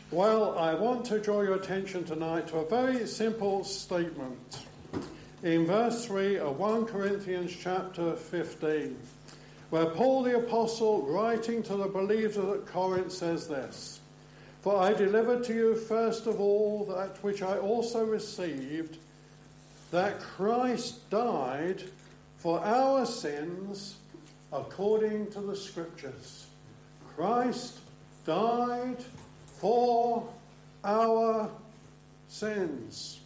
Well, I want to draw your attention tonight to a very simple statement. In verse 3 of 1 Corinthians chapter 15, where Paul the Apostle, writing to the believers at Corinth, says this: "For I delivered to you first of all that which I also received, that Christ died for our sins according to the Scriptures." Christ died for our sins.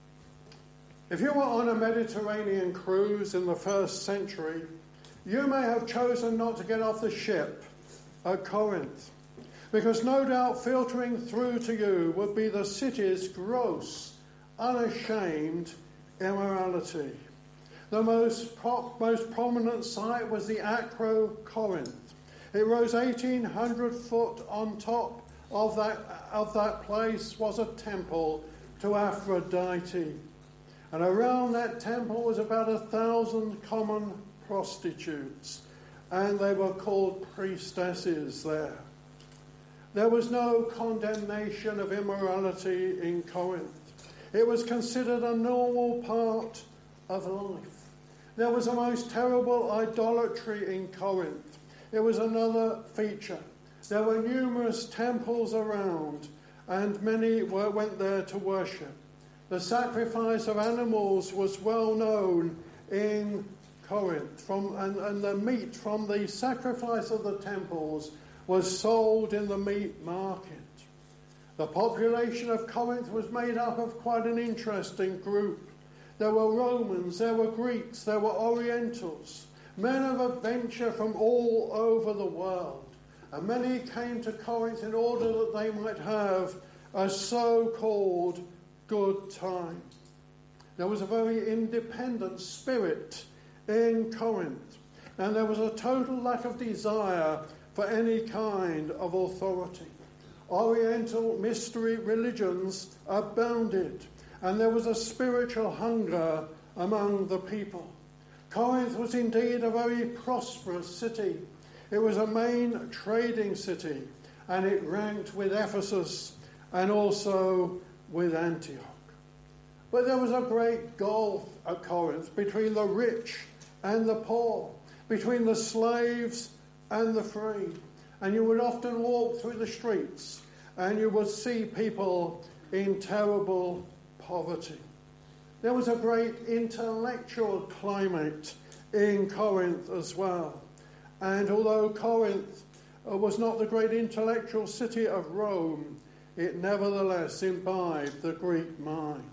If you were on a Mediterranean cruise in the first century, you may have chosen not to get off the ship at Corinth, because no doubt filtering through to you would be the city's gross, unashamed immorality. The most prominent site was the Acro Corinth. It rose 1,800 foot on top of that place was a temple to Aphrodite. And around that temple was about 1,000 common prostitutes, and they were called priestesses there. There was no condemnation of immorality in Corinth. It was considered a normal part of life. There was a most terrible idolatry in Corinth. It was another feature. There were numerous temples around, and many went there to worship. The sacrifice of animals was well known in Corinth, and the meat from the sacrifice of the temples was sold in the meat market. The population of Corinth was made up of quite an interesting group. There were Romans, there were Greeks, there were Orientals, men of adventure from all over the world. And many came to Corinth in order that they might have a so-called good time. There was a very independent spirit in Corinth, and there was a total lack of desire for any kind of authority. Oriental mystery religions abounded, and there was a spiritual hunger among the people. Corinth was indeed a very prosperous city. It was a main trading city, and it ranked with Ephesus and also with Antioch. But there was a great gulf at Corinth between the rich and the poor, between the slaves and the free. And you would often walk through the streets and you would see people in terrible poverty. There was a great intellectual climate in Corinth as well. And although Corinth was not the great intellectual city of Rome, it nevertheless imbibed the Greek mind.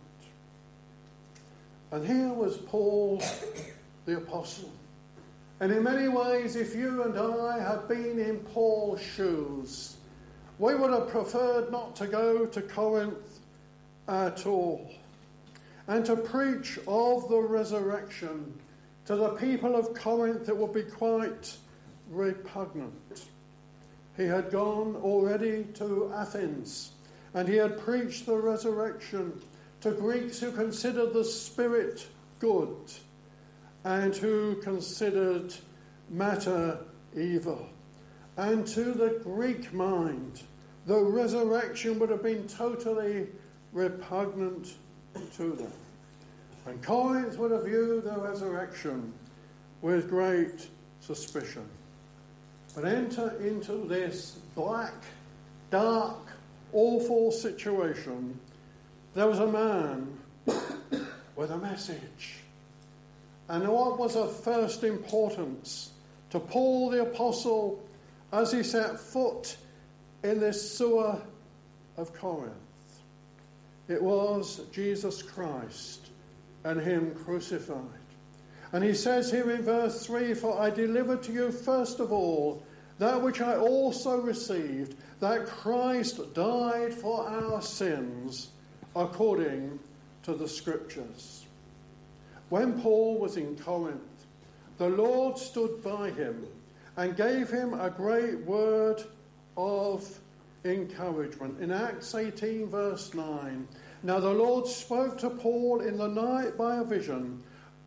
And here was Paul the Apostle. And in many ways, if you and I had been in Paul's shoes, we would have preferred not to go to Corinth at all, and to preach of the resurrection to the people of Corinth, it would be quite repugnant. He had gone already to Athens, and he had preached the resurrection to Greeks who considered the spirit good and who considered matter evil. And to the Greek mind, the resurrection would have been totally repugnant to them. And Corinth would have viewed the resurrection with great suspicion. But enter into this black, dark, awful situation, there was a man with a message. And what was of first importance to Paul the Apostle as he set foot in this sewer of Corinth? It was Jesus Christ and him crucified. And he says here in verse 3, "For I delivered to you first of all that which I also received, that Christ died for our sins according to the Scriptures." When Paul was in Corinth, the Lord stood by him and gave him a great word of encouragement. In Acts 18 verse 9, "Now the Lord spoke to Paul in the night by a vision,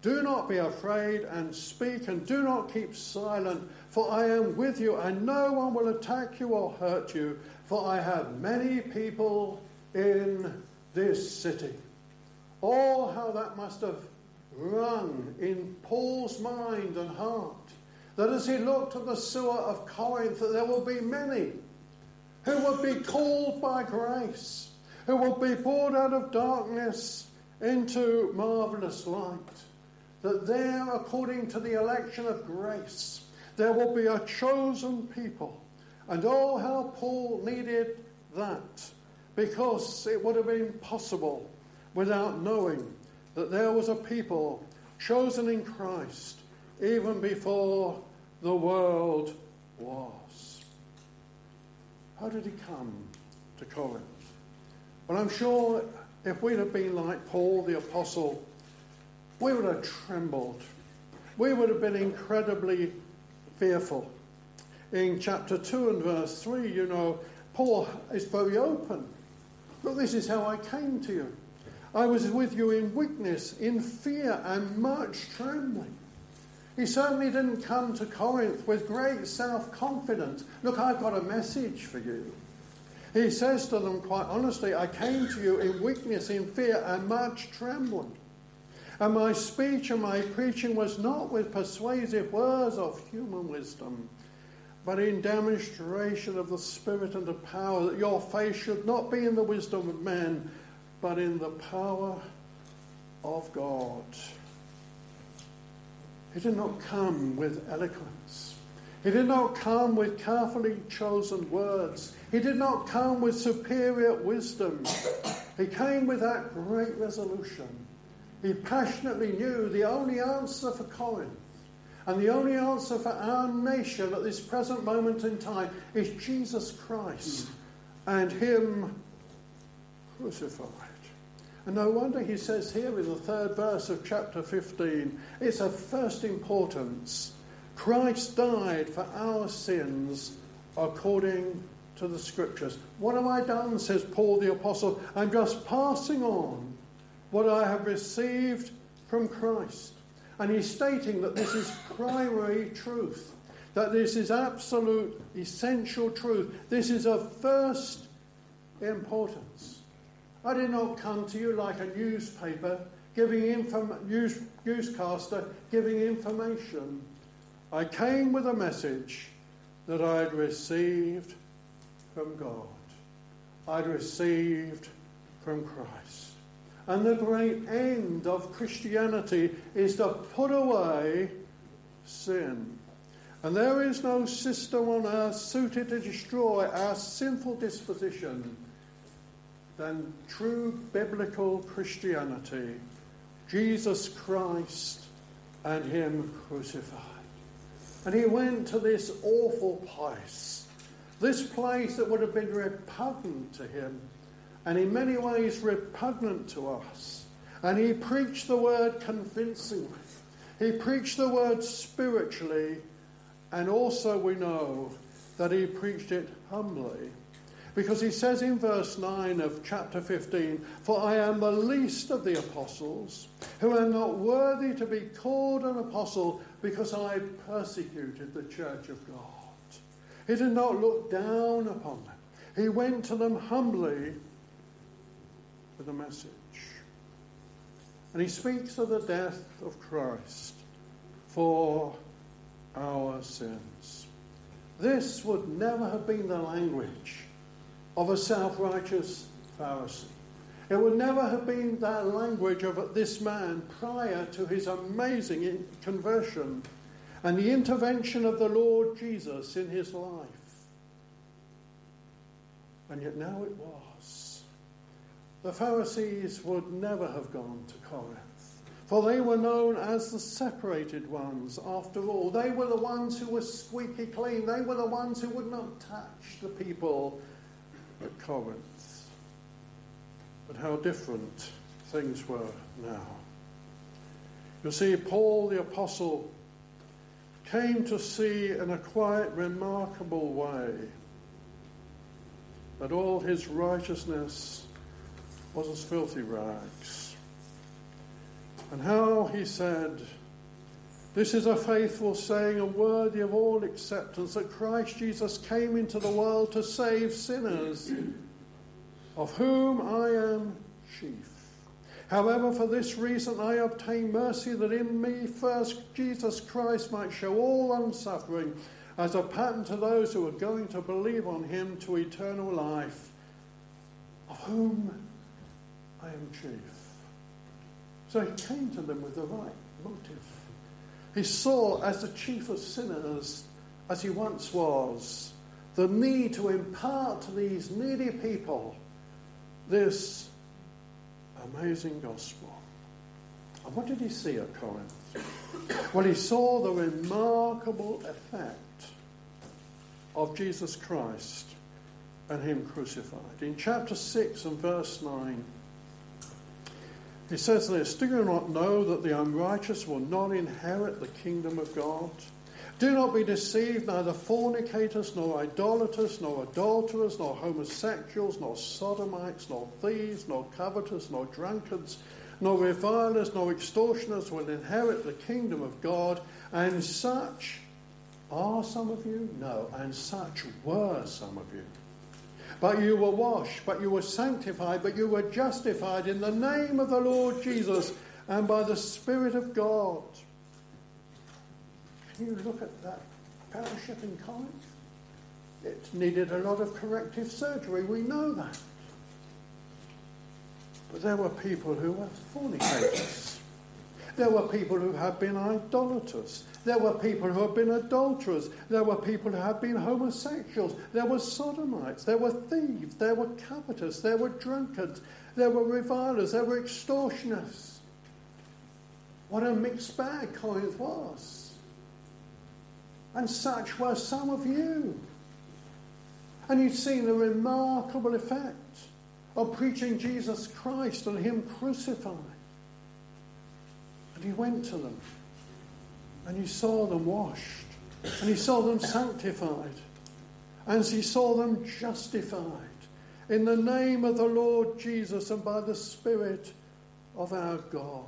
Do not be afraid, and speak, and do not keep silent, for I am with you, and no one will attack you or hurt you, for I have many people in this city. Oh, how that must have rung in Paul's mind and heart, that as he looked at the sewer of Corinth, that there will be many who would be called by grace, who will be brought out of darkness into marvellous light. That there, according to the election of grace, there will be a chosen people. And oh, how Paul needed that, because it would have been possible without knowing that there was a people chosen in Christ even before the world was. How did he come to Corinth? Well, I'm sure if we'd have been like Paul the Apostle, we would have trembled. We would have been incredibly fearful. In chapter 2 and verse 3, Paul is very open. Look, this is how I came to you. I was with you in weakness, in fear, and much trembling. He certainly didn't come to Corinth with great self-confidence. Look, I've got a message for you. He says to them quite honestly, I came to you in weakness, in fear, and much trembling. And my speech and my preaching was not with persuasive words of human wisdom, but in demonstration of the Spirit and the power, that your faith should not be in the wisdom of men, but in the power of God. He did not come with eloquence. He did not come with carefully chosen words. He did not come with superior wisdom. He came with that great resolution. He passionately knew the only answer for Corinth and the only answer for our nation at this present moment in time is Jesus Christ and him crucified. And no wonder he says here in the 3rd verse of chapter 15, it's of first importance. Christ died for our sins according to the Scriptures. What have I done, says Paul the Apostle? I'm just passing on what I have received from Christ. And he's stating that this is primary truth, that this is absolute, essential truth. This is of first importance. I did not come to you like a newspaper, newscaster giving information. I came with a message that I had received from God. I'd received from Christ. And the great end of Christianity is to put away sin. And there is no system on earth suited to destroy our sinful disposition than true biblical Christianity, Jesus Christ and him crucified. And he went to this awful place, this place that would have been repugnant to him, and in many ways repugnant to us. And he preached the word convincingly. He preached the word spiritually, and also we know that he preached it humbly. Because he says in verse 9 of chapter 15, "For I am the least of the apostles, who am not worthy to be called an apostle, because I persecuted the church of God." He did not look down upon them. He went to them humbly with a message. And he speaks of the death of Christ for our sins. This would never have been the language of a self-righteous Pharisee. It would never have been the language of this man prior to his amazing conversion and the intervention of the Lord Jesus in his life. And yet now it was. The Pharisees would never have gone to Corinth, for they were known as the separated ones after all. They were the ones who were squeaky clean. They were the ones who would not touch the people at Corinth. But how different things were now. You see, Paul the Apostle came to see in a quite remarkable way that all his righteousness was as filthy rags. and how he said, "This is a faithful saying and worthy of all acceptance, that Christ Jesus came into the world to save sinners, of whom I am chief. However, for this reason I obtain mercy, that in me first Jesus Christ might show all long-suffering as a pattern to those who are going to believe on him to eternal life, of whom I am chief." So he came to them with the right motive. He saw, as the chief of sinners, as he once was, the need to impart to these needy people this amazing gospel. And what did he see at Corinth? Well, he saw the remarkable effect of Jesus Christ and him crucified. In chapter 6 and verse 9, he says this, "Do you not know that the unrighteous will not inherit the kingdom of God? Do not be deceived, neither fornicators, nor idolaters, nor adulterers, nor homosexuals, nor sodomites, nor thieves, nor covetous, nor drunkards, nor revilers, nor extortioners will inherit the kingdom of God. And such are some of you? No, and such were some of you. But you were washed, but you were sanctified, but you were justified in the name of the Lord Jesus and by the Spirit of God." Can you look at that fellowship in Corinth? It needed a lot of corrective surgery, we know that. But there were people who were fornicators. There were people who had been idolaters. There were people who had been adulterers. There were people who had been homosexuals. There were sodomites. There were thieves. There were covetous. There were drunkards. There were revilers. There were extortioners. What a mixed bag Corinth was. And such were some of you. And you've seen the remarkable effect of preaching Jesus Christ and him crucified. And he went to them. And he saw them washed. And he saw them sanctified. And he saw them justified. In the name of the Lord Jesus and by the Spirit of our God.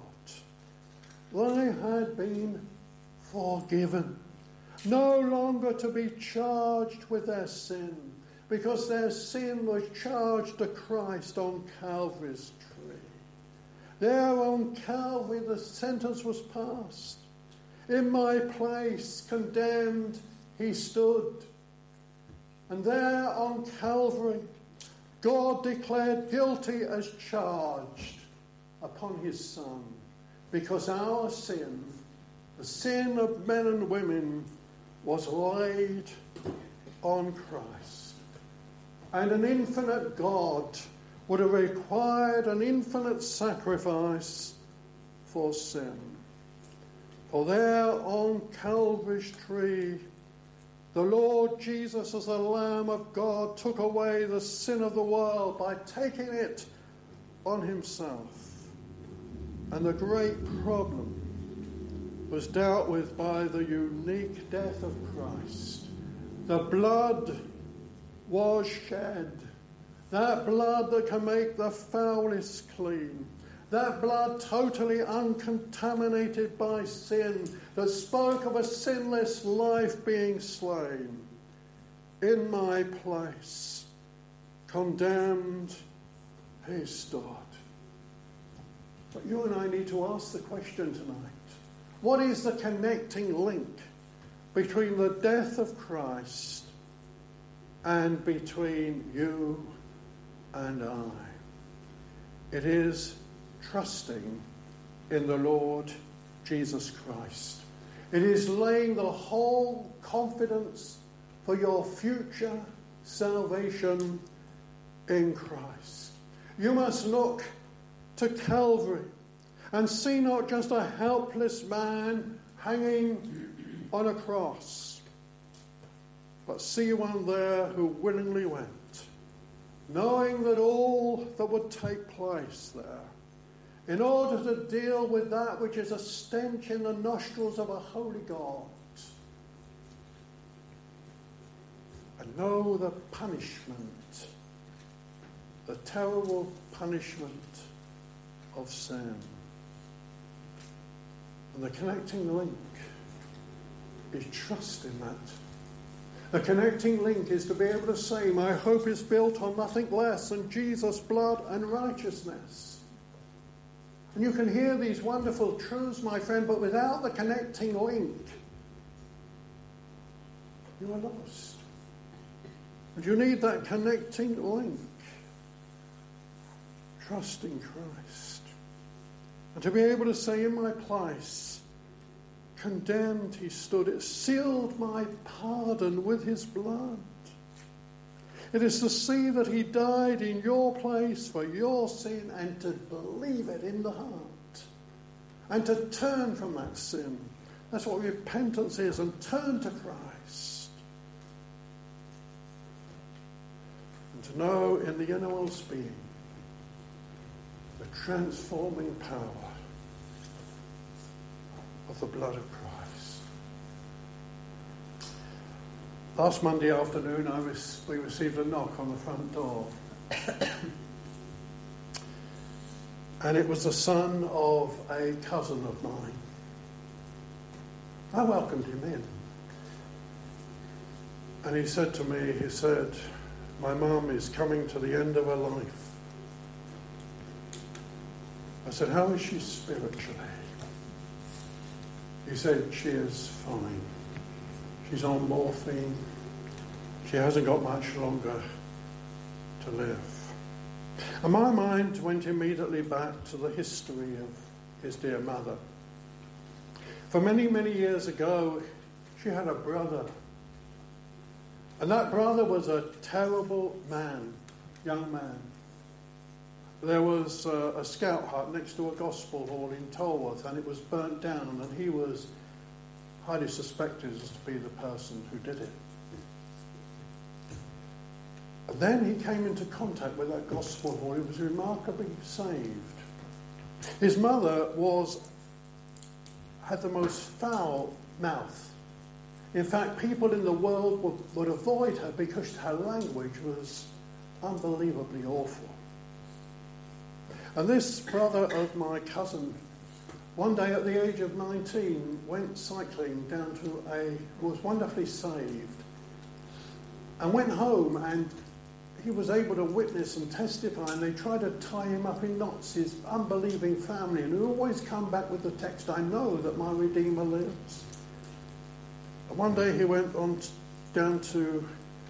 They had been forgiven. No longer to be charged with their sin. Because their sin was charged to Christ on Calvary's tree. There on Calvary the sentence was passed. In my place, condemned, he stood. And there on Calvary, God declared guilty as charged upon his Son. Because our sin, the sin of men and women, was laid on Christ. And an infinite God would have required an infinite sacrifice for sin. For there on Calvary's tree, the Lord Jesus as the Lamb of God took away the sin of the world by taking it on himself. And the great problem was dealt with by the unique death of Christ. The blood was shed. That blood that can make the foulest clean. That blood totally uncontaminated by sin, that spoke of a sinless life being slain. In my place, condemned, he stood. But you and I need to ask the question tonight. What is the connecting link between the death of Christ and between you and I? It is trusting in the Lord Jesus Christ. It is laying the whole confidence for your future salvation in Christ. You must look to Calvary and see not just a helpless man hanging on a cross, but see one there who willingly went, knowing that all that would take place there, in order to deal with that which is a stench in the nostrils of a holy God, and know the punishment, the terrible punishment of sin. And the connecting link is trust in that. The connecting link is to be able to say, my hope is built on nothing less than Jesus' blood and righteousness. And you can hear these wonderful truths, my friend, but without the connecting link, you are lost. And you need that connecting link. Trust in Christ. And to be able to say, in my place, condemned he stood, it sealed my pardon with his blood. It is to see that he died in your place for your sin and to believe it in the heart. And to turn from that sin. That's what repentance is, and turn to Christ. And to know in the innermost being the transforming power of the blood of Christ. Last Monday afternoon, we received a knock on the front door. And it was the son of a cousin of mine. I welcomed him in. And he said to me, my mum is coming to the end of her life. I said, how is she spiritually? He said, she is fine. She's on morphine. She hasn't got much longer to live. And my mind went immediately back to the history of his dear mother. For many, many years ago, she had a brother. And that brother was a terrible man, young man. There was a scout hut next to a gospel hall in Tolworth, and it was burnt down, and he was highly suspected as to be the person who did it. And then he came into contact with that gospel hall. He was remarkably saved. His mother had the most foul mouth. In fact, people in the world would avoid her because her language was unbelievably awful. And this brother of my cousin, one day at the age of 19, went cycling down was wonderfully saved, and went home, and he was able to witness and testify, and they tried to tie him up in knots, his unbelieving family, and he always come back with the text, I know that my Redeemer lives. And one day he went down to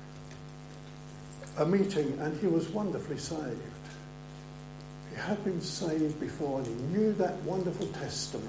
a meeting, and he was wonderfully saved. He had been saved before, and he knew that wonderful testimony.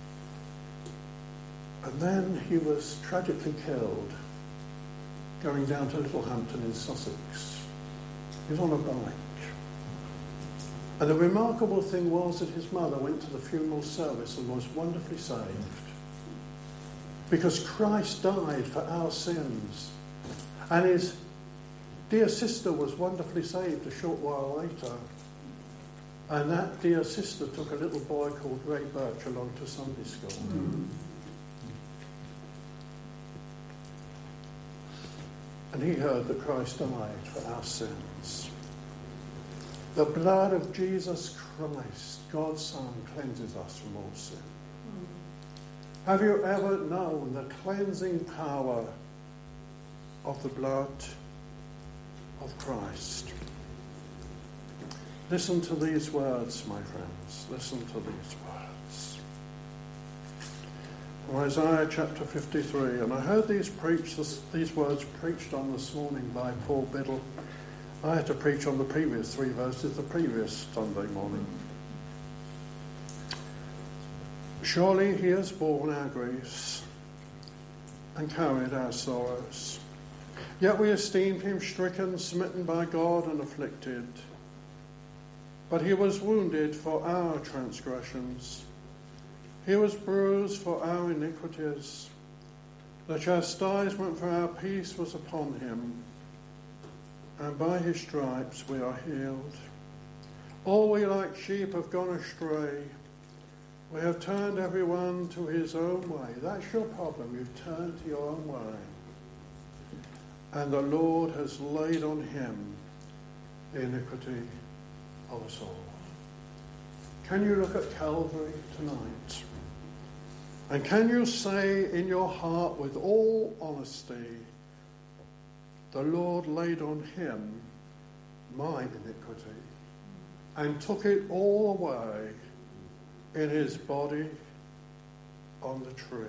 And then he was tragically killed going down to Littlehampton in Sussex. He was on a bike. And the remarkable thing was that his mother went to the funeral service and was wonderfully saved. Because Christ died for our sins. And his dear sister was wonderfully saved a short while later. And that dear sister took a little boy called Ray Birch along to Sunday school. And he heard that Christ died for our sins. The blood of Jesus Christ, God's Son, cleanses us from all sin. Have you ever known the cleansing power of the blood of Christ? Listen to these words, my friends. Listen to these words. From Isaiah chapter 53. And I heard these words preached on this morning by Paul Biddle. I had to preach on the previous 3 verses the previous Sunday morning. Surely he has borne our griefs and carried our sorrows. Yet we esteemed him stricken, smitten by God, and afflicted. But he was wounded for our transgressions. He was bruised for our iniquities. The chastisement for our peace was upon him, and by his stripes we are healed. All we like sheep have gone astray. We have turned everyone to his own way. That's your problem. You've turned to your own way. And the Lord has laid on him the iniquity of us all. Can you look at Calvary tonight? And can you say in your heart with all honesty, the Lord laid on him my iniquity and took it all away in his body on the tree.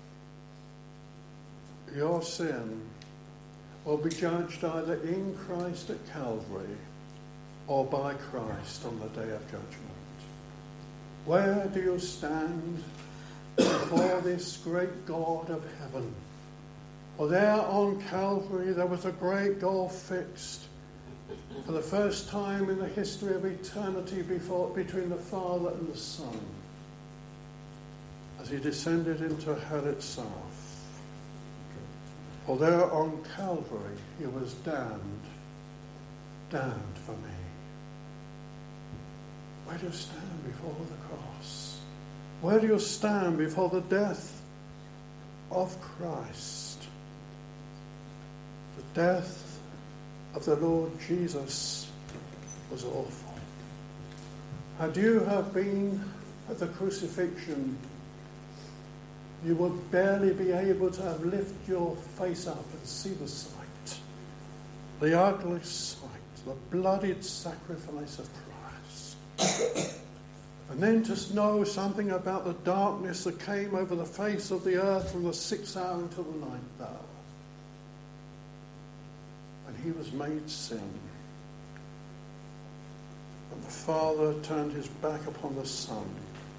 Your sin will be judged either in Christ at Calvary or by Christ on the day of judgment. Where do you stand before this great God of heaven? Well, there on Calvary there was a great goal fixed for the first time in the history of eternity between the Father and the Son, as he descended into hell itself. For there on Calvary he was damned for me. Where do you stand before the cross? Where do you stand before the death of Christ? The death of the Lord Jesus was awful. Had you have been at the crucifixion, you would barely be able to have lifted your face up and see the sight, the ugly sight, the bloodied sacrifice of Christ. And then to know something about the darkness that came over the face of the earth from the 6th hour until the 9th hour. And he was made sin. And the Father turned his back upon the Son.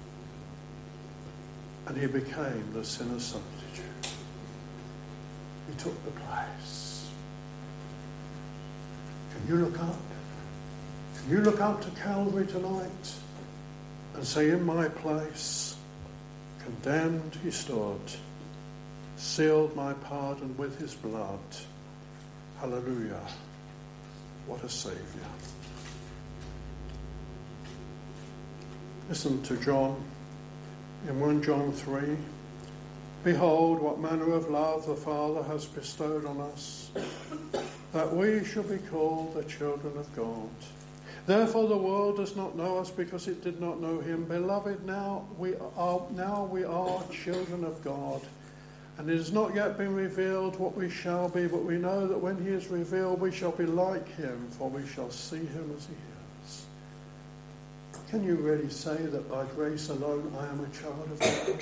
And he became the sinner's substitute. He took the place. Can you look up? Can you look up to Calvary tonight and say, in my place, condemned he stood, sealed my pardon with his blood. Hallelujah. What a Saviour. Listen to John in 1 John 3. Behold, what manner of love the Father has bestowed on us, that we should be called the children of God. Therefore the world does not know us because it did not know him. Beloved, now we are children of God. And it has not yet been revealed what we shall be, but we know that when he is revealed we shall be like him, for we shall see him as he is. Can you really say that by grace alone I am a child of God?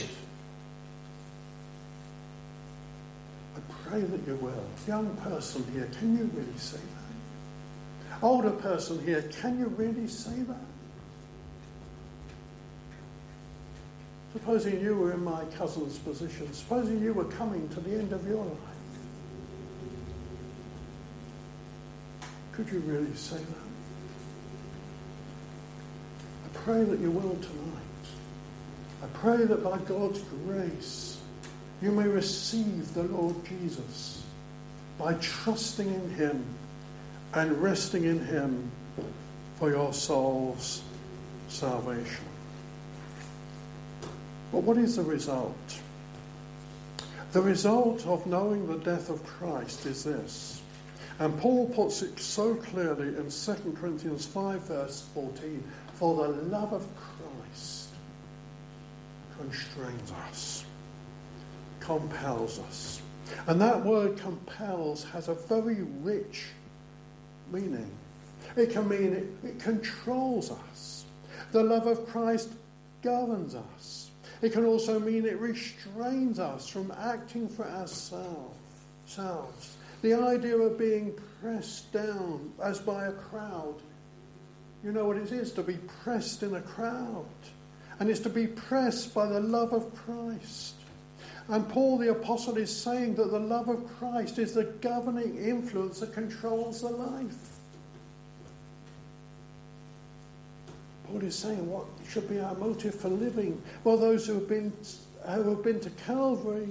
I pray that you will. Young person here, can you really say that? Older person here, can you really say that? Supposing you were in my cousin's position, supposing you were coming to the end of your life, could you really say that? I pray that you will tonight. I pray that by God's grace you may receive the Lord Jesus by trusting in him and resting in him for your soul's salvation. But what is the result? The result of knowing the death of Christ is this. And Paul puts it so clearly in 2 Corinthians 5 verse 14. For the love of Christ constrains us, compels us. And that word compels has a very rich meaning. It can mean it controls us. The love of Christ governs us. It can also mean it restrains us from acting for ourselves. The idea of being pressed down as by a crowd. You know what it is to be pressed in a crowd. And it's to be pressed by the love of Christ. And Paul the Apostle is saying that the love of Christ is the governing influence that controls the life. Paul is saying what should be our motive for living. Well, those who have been to Calvary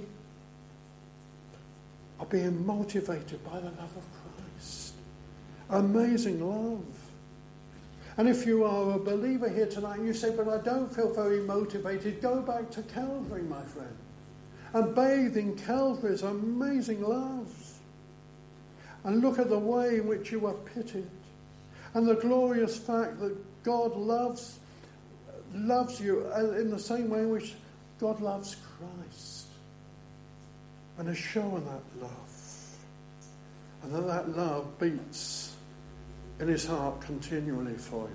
are being motivated by the love of Christ. Amazing love. And if you are a believer here tonight and you say, but I don't feel very motivated, go back to Calvary, my friend. And bathe in Calvary's amazing love. And look at the way in which you are pitied. And the glorious fact that God loves you in the same way in which God loves Christ and has shown that love. And that love beats in his heart continually for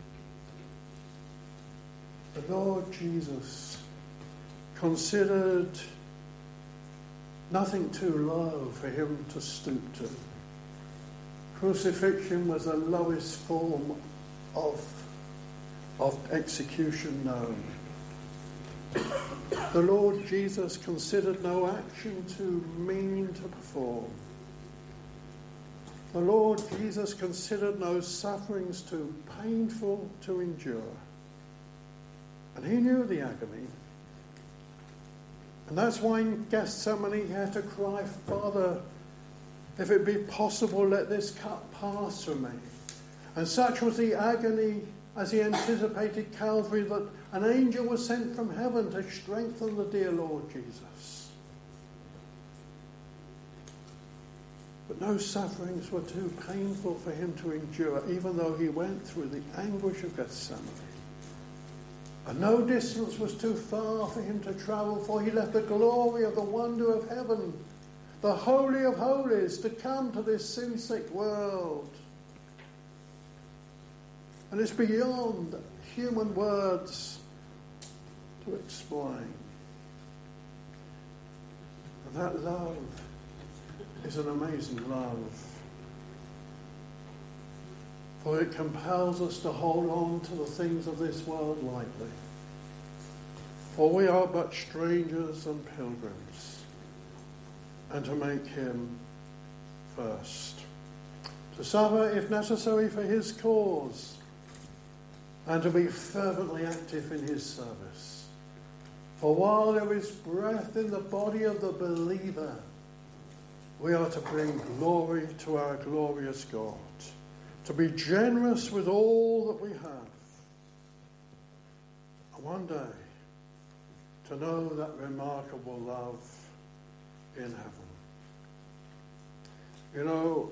you. The Lord Jesus considered nothing too low for him to stoop to. Crucifixion was the lowest form of execution known. The Lord Jesus considered no action too mean to perform. The Lord Jesus considered no sufferings too painful to endure. And he knew the agony. And that's why in Gethsemane he had to cry, Father, if it be possible, let this cup pass from me. And such was the agony as he anticipated Calvary that an angel was sent from heaven to strengthen the dear Lord Jesus. But no sufferings were too painful for him to endure, even though he went through the anguish of Gethsemane. And no distance was too far for him to travel, for he left the glory of the wonder of heaven, the Holy of Holies, to come to this sin-sick world. And it's beyond human words to explain. And that love is an amazing love. For it compels us to hold on to the things of this world lightly. For we are but strangers and pilgrims, and to make him first. To suffer, if necessary, for his cause, and to be fervently active in his service. For while there is breath in the body of the believer, we are to bring glory to our glorious God, to be generous with all that we have, and one day to know that remarkable love in heaven. You know,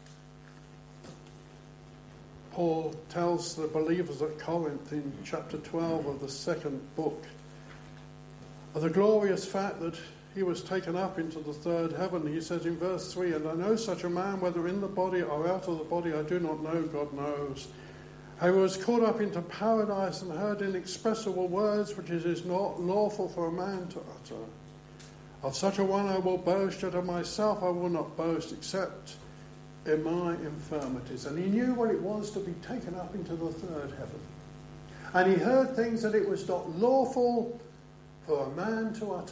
Paul tells the believers at Corinth in chapter 12 of the second book of the glorious fact that he was taken up into the third heaven. He says in verse 3, and I know such a man, whether in the body or out of the body, I do not know, God knows. I was caught up into paradise and heard inexpressible words which it is not lawful for a man to utter. Of such a one I will boast, yet of myself I will not boast, except in my infirmities. And he knew what it was to be taken up into the third heaven. And he heard things that it was not lawful for a man to utter.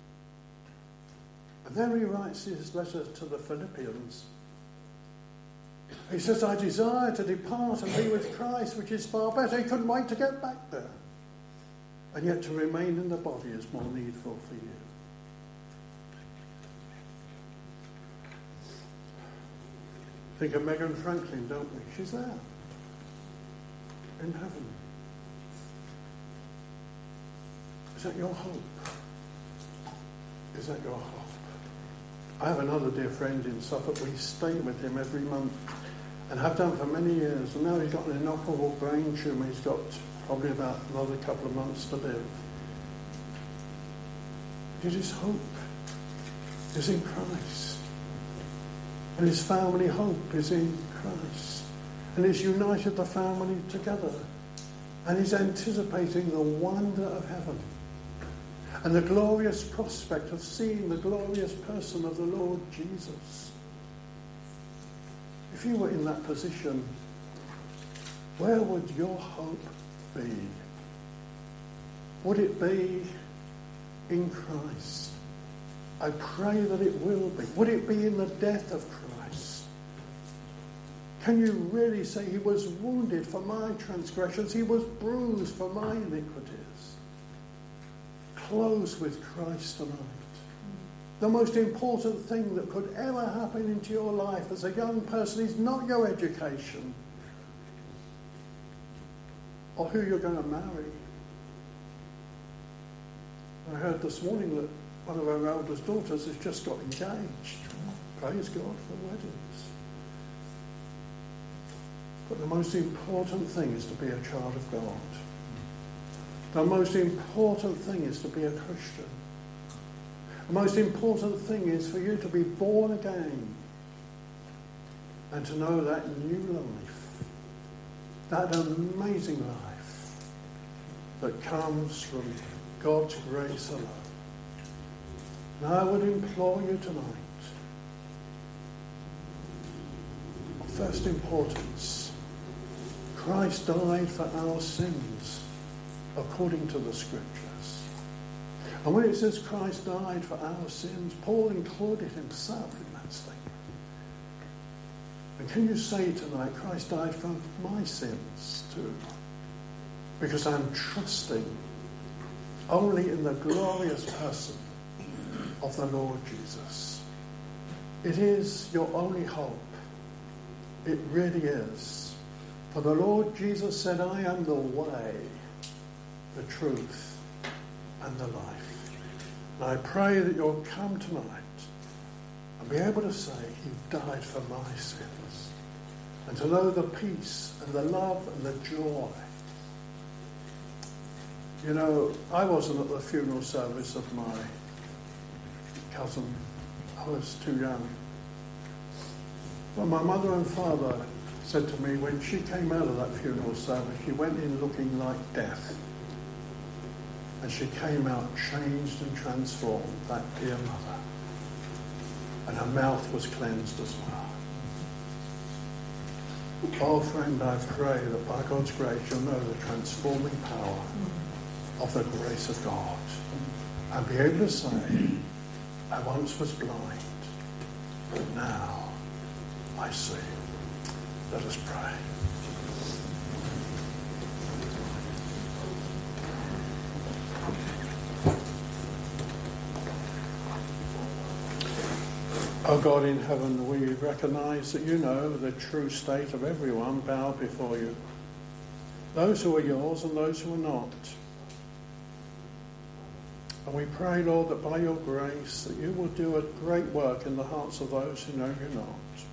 And then he writes his letter to the Philippians. He says, I desire to depart and be with Christ, which is far better. He couldn't wait to get back there. And yet to remain in the body is more needful for you. Think of Megan Franklin, don't we? She's there. In heaven. Is that your hope? Is that your hope? I have another dear friend in Suffolk. We stay with him every month and have done for many years. And now he's got an inoperable brain tumour. He's got probably about another couple of months to live. Yet his hope is in Christ. And his family hope is in Christ. And he's united the family together. And he's anticipating the wonder of heaven. And the glorious prospect of seeing the glorious person of the Lord Jesus. If you were in that position, where would your hope be? Would it be in Christ? I pray that it will be. Would it be in the death of Christ? Can you really say he was wounded for my transgressions, he was bruised for my iniquities? Close with Christ tonight. The most important thing that could ever happen into your life as a young person is not your education or who you're going to marry. I heard this morning that one of our eldest daughters has just got engaged. Praise God for weddings. But the most important thing is to be a child of God. The most important thing is to be a Christian. The most important thing is for you to be born again and to know that new life, that amazing life that comes from God's grace alone. And I would implore you tonight, of first importance, Christ died for our sins according to the Scriptures. And when it says Christ died for our sins, Paul included himself in that statement. And can you say tonight, Christ died for my sins too? Because I'm trusting only in the glorious person of the Lord Jesus. It is your only hope. It really is. For the Lord Jesus said, I am the way, the truth, and the life. And I pray that you'll come tonight and be able to say, He died for my sins. And to know the peace and the love and the joy. You know, I wasn't at the funeral service of my cousin. I was too young. But my mother and father said to me, when she came out of that funeral service, she went in looking like death. And she came out changed and transformed, that dear mother. And her mouth was cleansed as well. Oh, friend, I pray that by God's grace you'll know the transforming power of the grace of God. And be able to say, I once was blind, but now I see. Let us pray. Oh God in heaven, we recognise that you know the true state of everyone bowed before you. Those who are yours and those who are not. And we pray, Lord, that by your grace that you will do a great work in the hearts of those who know you not.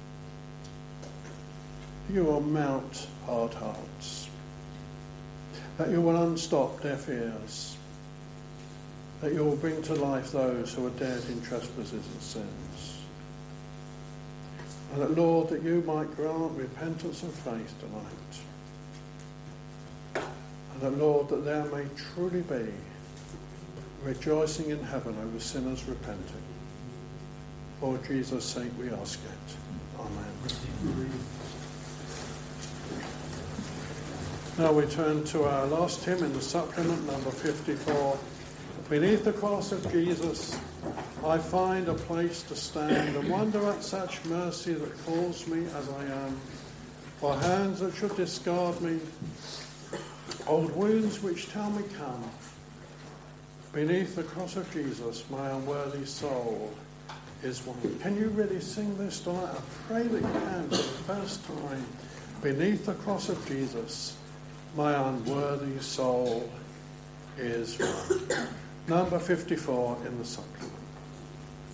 You will mount hard hearts. That you will unstop deaf ears. That you will bring to life those who are dead in trespasses and sins. And that, Lord, that you might grant repentance and faith tonight. And that, Lord, that there may truly be rejoicing in heaven over sinners repenting. For Jesus' sake we ask it. Amen. Now we turn to our last hymn in the supplement, number 54. Beneath the cross of Jesus, I find a place to stand and wonder at such mercy that calls me as I am. For hands that should discard me, old wounds which tell me come. Beneath the cross of Jesus, my unworthy soul is one. Can you really sing this tonight? I pray that you can for the first time. Beneath the cross of Jesus, my unworthy soul is one. Number 54 in the supplement.